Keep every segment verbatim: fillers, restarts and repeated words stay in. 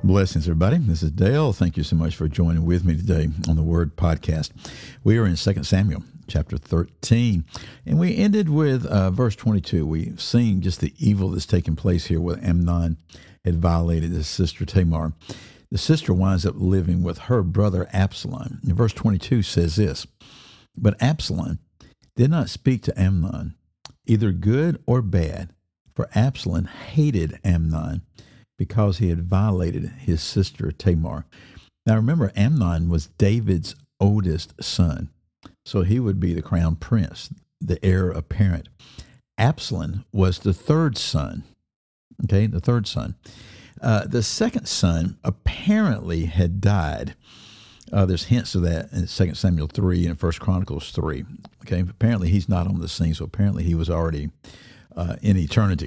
Blessings, everybody. This is Dale. Thank you so much for joining with me today on the Word Podcast. We are in Second Samuel chapter thirteen, and we ended with uh, verse twenty-two. We've seen just the evil that's taken place here where Amnon had violated his sister Tamar. The sister winds up living with her brother Absalom. And verse twenty-two says this, "But Absalom did not speak to Amnon, either good or bad, for Absalom hated Amnon, because he had violated his sister Tamar." Now remember, Amnon was David's oldest son, so he would be the crown prince, the heir apparent. Absalom was the third son, okay, the third son. Uh, the second son apparently had died. Uh, there's hints of that in Second Samuel three and First Chronicles three. Okay, apparently he's not on the scene, so apparently he was already uh, in eternity.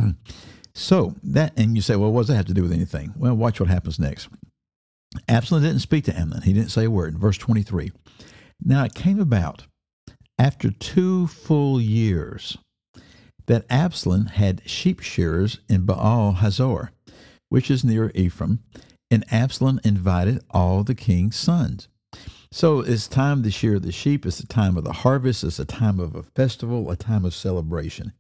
So that, and you say, well, what does that have to do with anything? Well, watch what happens next. Absalom didn't speak to Amnon. He didn't say a word. Verse twenty-three. "Now it came about after two full years that Absalom had sheep shearers in Baal Hazor, which is near Ephraim, and Absalom invited all the king's sons." So it's time to shear the sheep. It's the time of the harvest. It's a time of a festival, a time of celebration.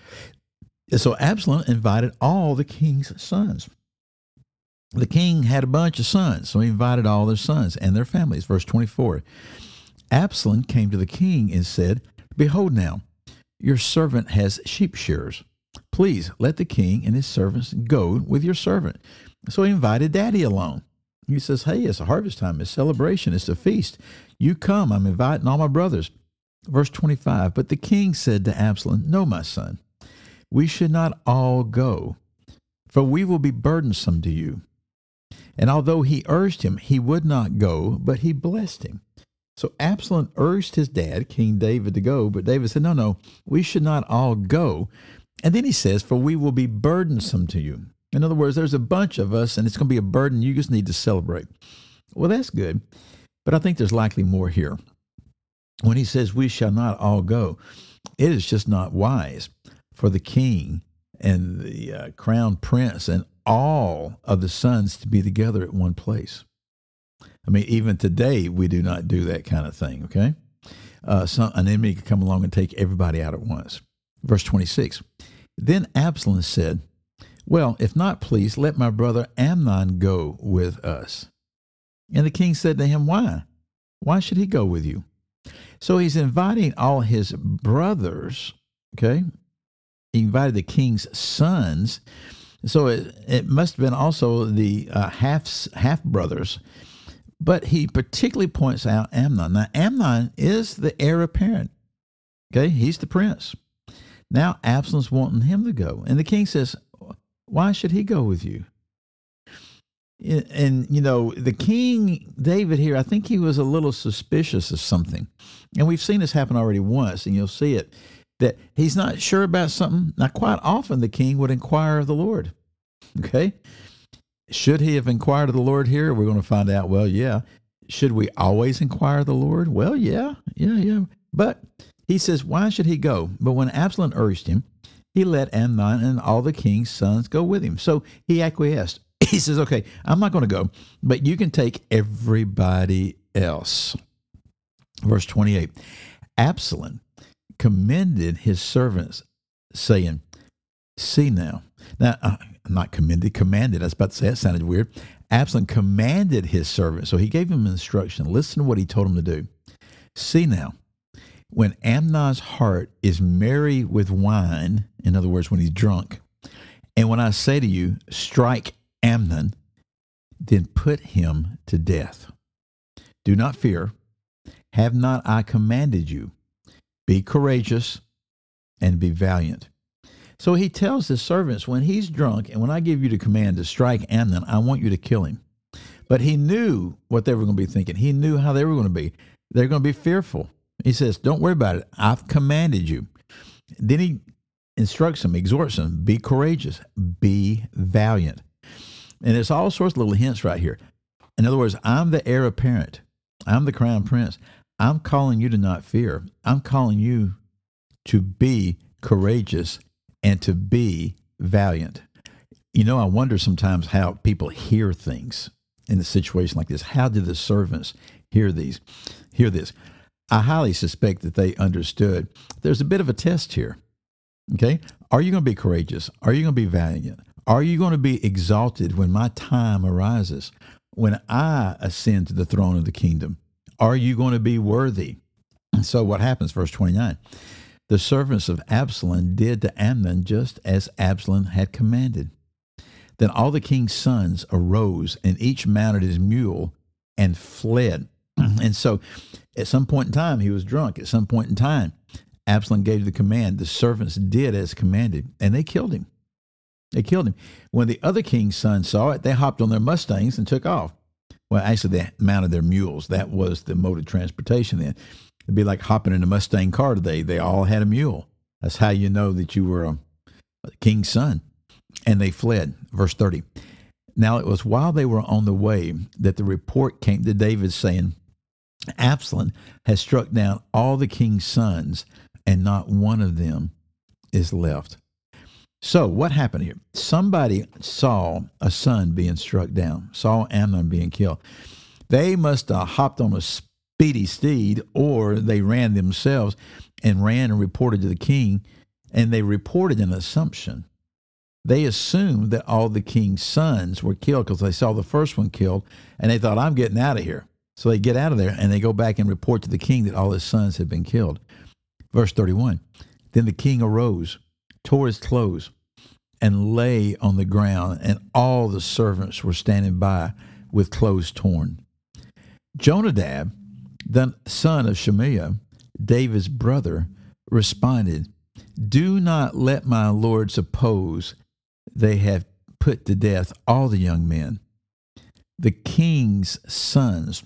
So Absalom invited all the king's sons. The king had a bunch of sons, so he invited all their sons and their families. Verse twenty-four, "Absalom came to the king and said, 'Behold now, your servant has sheep shearers. Please let the king and his servants go with your servant.'" So he invited daddy along. He says, "Hey, it's a harvest time. It's celebration. It's a feast. You come. I'm inviting all my brothers." Verse twenty-five, "But the king said to Absalom, 'No, my son, we should not all go, for we will be burdensome to you.' And although he urged him, he would not go, but he blessed him." So Absalom urged his dad, King David, to go, but David said, no, no, we should not all go. And then he says, "For we will be burdensome to you." In other words, there's a bunch of us, and it's going to be a burden. You just need to celebrate. Well, that's good, but I think there's likely more here. When he says we shall not all go, it is just not wise for the king and the uh, crown prince and all of the sons to be together at one place. I mean, even today, we do not do that kind of thing, okay? Uh, some, an enemy could come along and take everybody out at once. Verse twenty-six, "Then Absalom said, 'Well, if not, please let my brother Amnon go with us.' And the king said to him, 'Why? Why should he go with you?'" So he's inviting all his brothers, okay? He invited the king's sons. So it, it must have been also the uh, half, half brothers. But he particularly points out Amnon. Now, Amnon is the heir apparent. Okay, he's the prince. Now Absalom's wanting him to go. And the king says, "Why should he go with you?" And, and, you know, the king, David here, I think he was a little suspicious of something. And we've seen this happen already once, and you'll see it, that he's not sure about something. Now, quite often the king would inquire of the Lord. Okay? Should he have inquired of the Lord here? We're going to find out, well, yeah. Should we always inquire of the Lord? Well, yeah, yeah, yeah. But he says, why should he go? But when Absalom urged him, he let Amnon and all the king's sons go with him. So he acquiesced. He says, okay, I'm not going to go, but you can take everybody else. Verse twenty-eight, Absalom commended his servants, saying, "See now." Now, uh, not commended, commanded. I was about to say, that sounded weird. Absalom commanded his servant. So he gave him instruction. Listen to what he told him to do. "See now, when Amnon's heart is merry with wine," in other words, when he's drunk, "and when I say to you, strike Amnon, then put him to death. Do not fear. Have not I commanded you? Be courageous and be valiant." So he tells his servants, when he's drunk, and when I give you the command to strike Amnon, I want you to kill him. But he knew what they were going to be thinking. He knew how they were going to be. They're going to be fearful. He says, don't worry about it. I've commanded you. Then he instructs them, exhorts them, be courageous, be valiant. And there's all sorts of little hints right here. In other words, I'm the heir apparent. I'm the crown prince. I'm calling you to not fear. I'm calling you to be courageous and to be valiant. You know, I wonder sometimes how people hear things in a situation like this. How did the servants hear these? Hear this? I highly suspect that they understood there's a bit of a test here. Okay? Are you going to be courageous? Are you going to be valiant? Are you going to be exalted when my time arises? When I ascend to the throne of the kingdom? Are you going to be worthy? And so what happens? Verse twenty-nine. The servants of Absalom did to Amnon just as Absalom had commanded. Then all the king's sons arose, and each mounted his mule and fled. And so at some point in time, he was drunk. At some point in time, Absalom gave the command. The servants did as commanded, and they killed him. They killed him. When the other king's sons saw it, they hopped on their Mustangs and took off. Well, actually, they mounted their mules. That was the mode of transportation then. It'd be like hopping in a Mustang car today. They all had a mule. That's how you know that you were a, a king's son. And they fled. Verse thirty. Now it was while they were on the way that the report came to David saying, Absalom has struck down all the king's sons, and not one of them is left. So what happened here? Somebody saw a son being struck down, saw Amnon being killed. They must have hopped on a speedy steed, or they ran themselves and ran and reported to the king, and they reported an assumption. They assumed that all the king's sons were killed because they saw the first one killed, and they thought, I'm getting out of here. So they get out of there, and they go back and report to the king that all his sons had been killed. Verse thirty-one, then the king arose, tore his clothes, and lay on the ground, and all the servants were standing by with clothes torn. Jonadab, the son of Shemaiah, David's brother, responded, do not let my lord suppose they have put to death all the young men, the king's sons.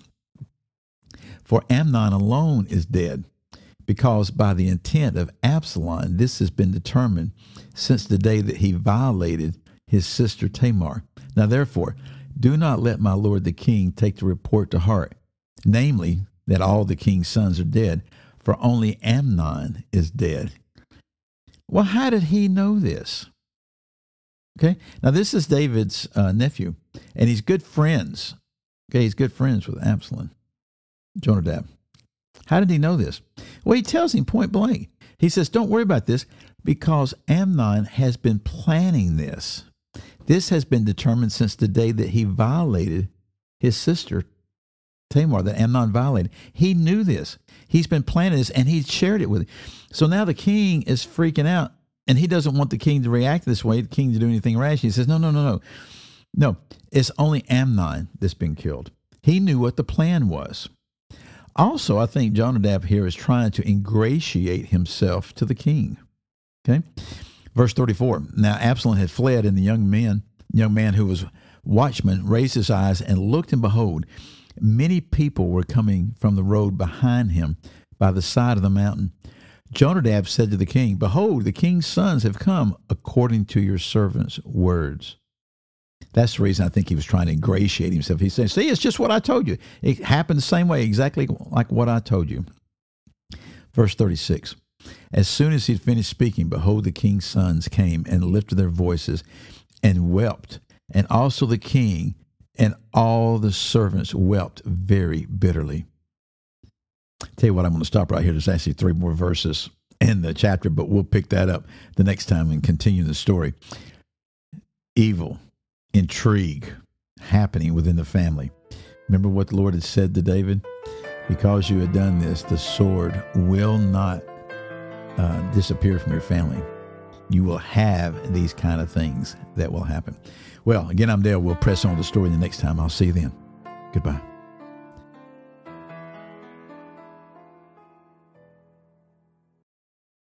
For Amnon alone is dead, because by the intent of Absalom this has been determined since the day that he violated his sister Tamar. Now therefore, do not let my lord the king take the report to heart, namely, that all the king's sons are dead, for only Amnon is dead. Well, how did he know this? Okay, now this is David's uh, nephew, and he's good friends. Okay, he's good friends with Absalom, Jonadab. How did he know this? Well, he tells him point blank. He says, don't worry about this, because Amnon has been planning this. This has been determined since the day that he violated his sister, Tamar, that Amnon violated. He knew this. He's been planning this, and he shared it with him. So now the king is freaking out, and he doesn't want the king to react this way, the king to do anything rash. He says, no, no, no, no. No, it's only Amnon that's been killed. He knew what the plan was. Also, I think Jonadab here is trying to ingratiate himself to the king. Okay? Verse thirty-four, now Absalom had fled, and the young man, young man who was watchman raised his eyes and looked, and behold, many people were coming from the road behind him by the side of the mountain. Jonadab said to the king, behold, the king's sons have come according to your servant's words. That's the reason I think he was trying to ingratiate himself. He said, see, it's just what I told you. It happened the same way, exactly like what I told you. Verse thirty-six, as soon as he'd finished speaking, behold, the king's sons came and lifted their voices and wept, and also the king and all the servants wept very bitterly. Tell you what, I'm going to stop right here. There's actually three more verses in the chapter, but we'll pick that up the next time and continue the story. Evil, intrigue happening within the family. Remember what the Lord had said to David? Because you had done this, the sword will not uh, disappear from your family. You will have these kind of things that will happen. Well, again, I'm Dale. We'll press on the story the next time. I'll see you then. Goodbye.